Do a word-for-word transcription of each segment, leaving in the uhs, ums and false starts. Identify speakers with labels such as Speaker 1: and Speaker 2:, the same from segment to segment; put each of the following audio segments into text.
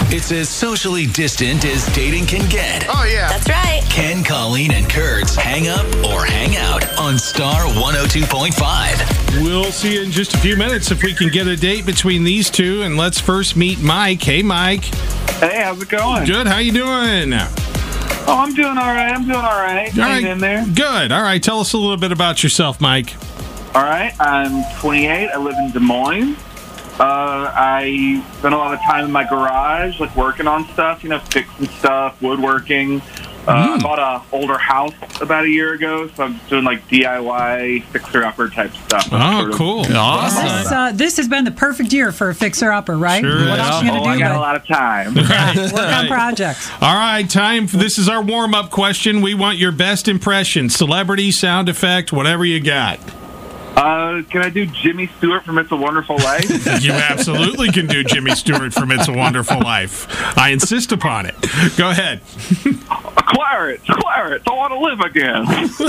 Speaker 1: It's as socially distant as dating can get.
Speaker 2: Oh, yeah.
Speaker 3: That's right.
Speaker 1: Ken, Colleen, and Kurt's Hang Up or Hang Out on Star one oh two point five.
Speaker 4: We'll see you in just a few minutes if we can get a date between these two. And let's first meet Mike. Hey, Mike.
Speaker 5: Hey, how's it going?
Speaker 4: Good. How you doing?
Speaker 5: Oh, I'm doing all right. I'm doing all right.
Speaker 4: All
Speaker 5: Hanging
Speaker 4: right.
Speaker 5: in there.
Speaker 4: Good. All right. Tell us a little bit about yourself, Mike.
Speaker 5: All right. I'm twenty-eight. I live in Des Moines. Uh, I spend a lot of time in my garage, like working on stuff, you know, fixing stuff, woodworking. Uh,
Speaker 4: Mm.
Speaker 5: I bought a older house about a year ago, so I'm doing like D I Y fixer-upper type stuff.
Speaker 4: Oh,
Speaker 5: Sort of-
Speaker 4: cool.
Speaker 6: This, uh, this has been the perfect year for a fixer-upper, right?
Speaker 4: Sure
Speaker 6: What
Speaker 4: is.
Speaker 6: else are you
Speaker 5: Oh,
Speaker 6: going
Speaker 5: I
Speaker 6: to do
Speaker 5: got a
Speaker 6: but
Speaker 5: lot of time.
Speaker 6: work on projects?
Speaker 4: All right, time. For, this is our warm-up question. We want your best impression, celebrity, sound effect, whatever you got.
Speaker 5: Uh, can I do Jimmy Stewart from It's a Wonderful Life?
Speaker 4: You absolutely can do Jimmy Stewart from It's a Wonderful Life. I insist upon it. Go ahead.
Speaker 5: Clarence, Clarence, I want to live again.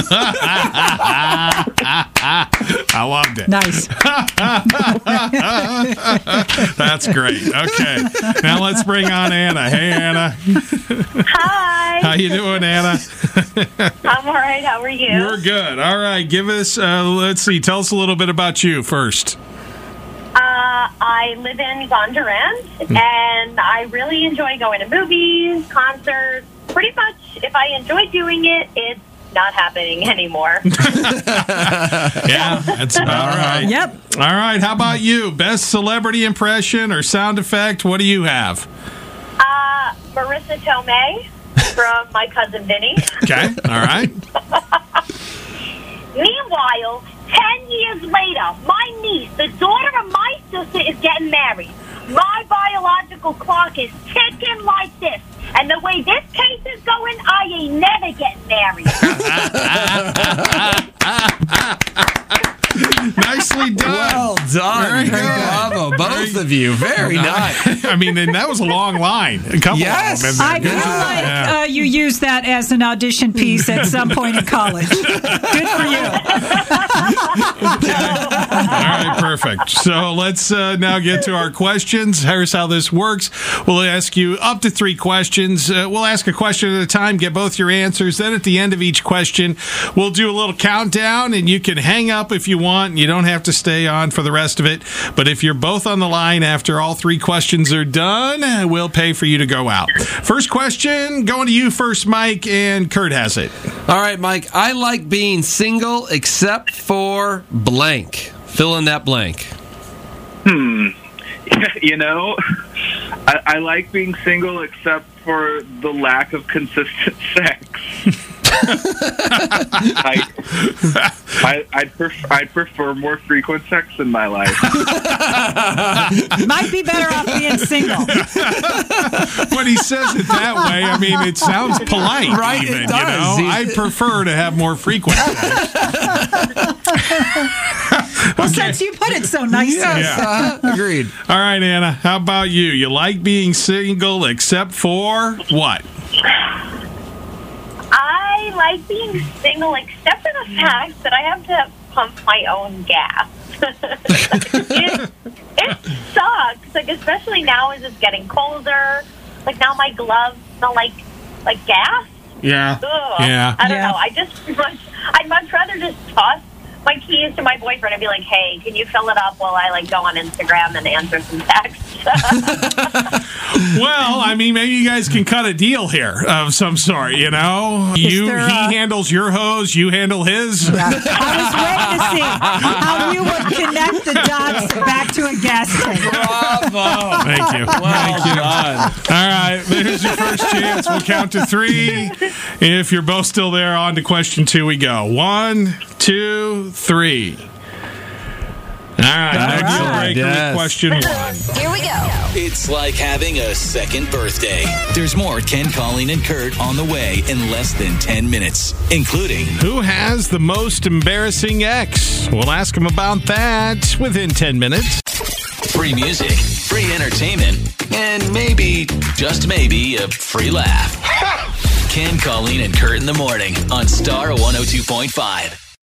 Speaker 4: I loved it.
Speaker 6: Nice.
Speaker 4: That's great. Okay. Now let's bring on Anna. Hey, Anna.
Speaker 3: Hi.
Speaker 4: How you doing, Anna?
Speaker 3: I'm all right. How are you?
Speaker 4: We're good. All right. Give us, uh, let's see, tell us a little bit about you first.
Speaker 3: Uh, I live in Gondurant, and I really enjoy going to movies, concerts. Pretty much, if I enjoy doing it, it's not happening anymore.
Speaker 4: Yeah, that's about right.
Speaker 6: Yep.
Speaker 4: All right. How about you? Best celebrity impression or sound effect? What do you have?
Speaker 3: Uh, Marissa Tomei from My Cousin Vinny.
Speaker 4: Okay. All right.
Speaker 3: Meanwhile, ten years later, my niece, the daughter of my sister, is getting married. My biological clock is ticking like this. And the way this case is going, I ain't never getting married.
Speaker 4: Nicely done.
Speaker 7: Well done.
Speaker 4: Very good.
Speaker 7: Bravo, both of you. Very nice.
Speaker 4: I mean, and that was a long line. A couple
Speaker 7: Yes.
Speaker 4: of them.
Speaker 6: I
Speaker 4: in there.
Speaker 6: feel like
Speaker 4: Yeah.
Speaker 6: uh, you used that as an audition piece at some point in college. Good for you.
Speaker 4: All right, perfect. So let's uh, now get to our questions. Here's how this works. We'll ask you up to three questions. Uh, we'll ask a question at a time, get both your answers. Then at the end of each question, we'll do a little countdown, and you can hang up if you want. You don't have to stay on for the rest of it. But if you're both on the line after all three questions are done, we'll pay for you to go out. First question, going to you first, Mike, and Kurt has it.
Speaker 7: All right, Mike. I like being single except for blank. Fill in that blank.
Speaker 5: Hmm. You know, I, I like being single except for the lack of consistent sex. I, I, I'd, pref- I'd prefer more frequent sex in my life.
Speaker 6: Might be better off being single.
Speaker 4: When he says it that way, I mean, it sounds polite,
Speaker 7: Right, it
Speaker 4: even, you
Speaker 7: does.
Speaker 4: know? I prefer to have more frequent sex.
Speaker 6: Well, since you put it so nicely.
Speaker 7: Yes, uh, agreed.
Speaker 4: All right, Anna, how about you? You like being single except for what?
Speaker 3: I like being single, except for the fact that I have to pump my own gas. it, it sucks, like especially now as it's getting colder. Like now, my gloves smell like like gas.
Speaker 4: Yeah.
Speaker 3: Ugh.
Speaker 4: Yeah.
Speaker 3: I don't
Speaker 6: Yeah.
Speaker 3: know. I just much, I'd much rather just toss my keys to my boyfriend and be like, "Hey, can you fill it up while I like go on Instagram and answer some texts?"
Speaker 4: Well, I mean, maybe you guys can cut a deal here of some sort, you know? You
Speaker 6: there,
Speaker 4: He
Speaker 6: uh,
Speaker 4: handles your hose, you handle his.
Speaker 6: I was waiting to see how you would connect the dots back to a gas tank.
Speaker 7: Bravo.
Speaker 4: Thank you.
Speaker 7: Well done.
Speaker 4: All right, there's your first chance. We'll count to three. If you're both still there, on to question two we go. One, two, three. All right,
Speaker 7: All
Speaker 4: next
Speaker 7: right.
Speaker 4: breaker
Speaker 7: Yes.
Speaker 4: with question one.
Speaker 3: Here we go.
Speaker 1: It's like having a second birthday. There's more Ken, Colleen, and Kurt on the way in less than ten minutes, including
Speaker 4: Who has the most embarrassing ex? We'll ask him about that within ten minutes.
Speaker 1: free music, free entertainment, and maybe, just maybe, a free laugh. Ken, Colleen, and Kurt in the morning on Star one oh two point five.